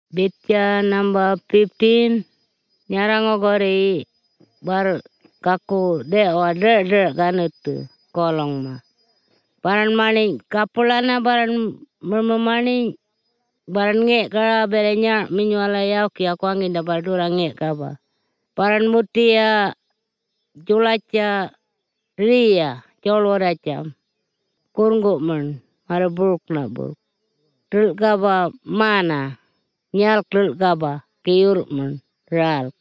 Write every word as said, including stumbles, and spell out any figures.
Bitya number fifteen. Nyarangogori bar kaku dewa dek kanutu kolong ma. Baran mani kapulana baran memani baran nge kara berenya minyuala yau ki aku angin da baldura nge kaba. Baran mutia julaca ria joloracam kurnggu men ada buruk na buruk. Dul kaba mana nyal dul kaba kiur men ral.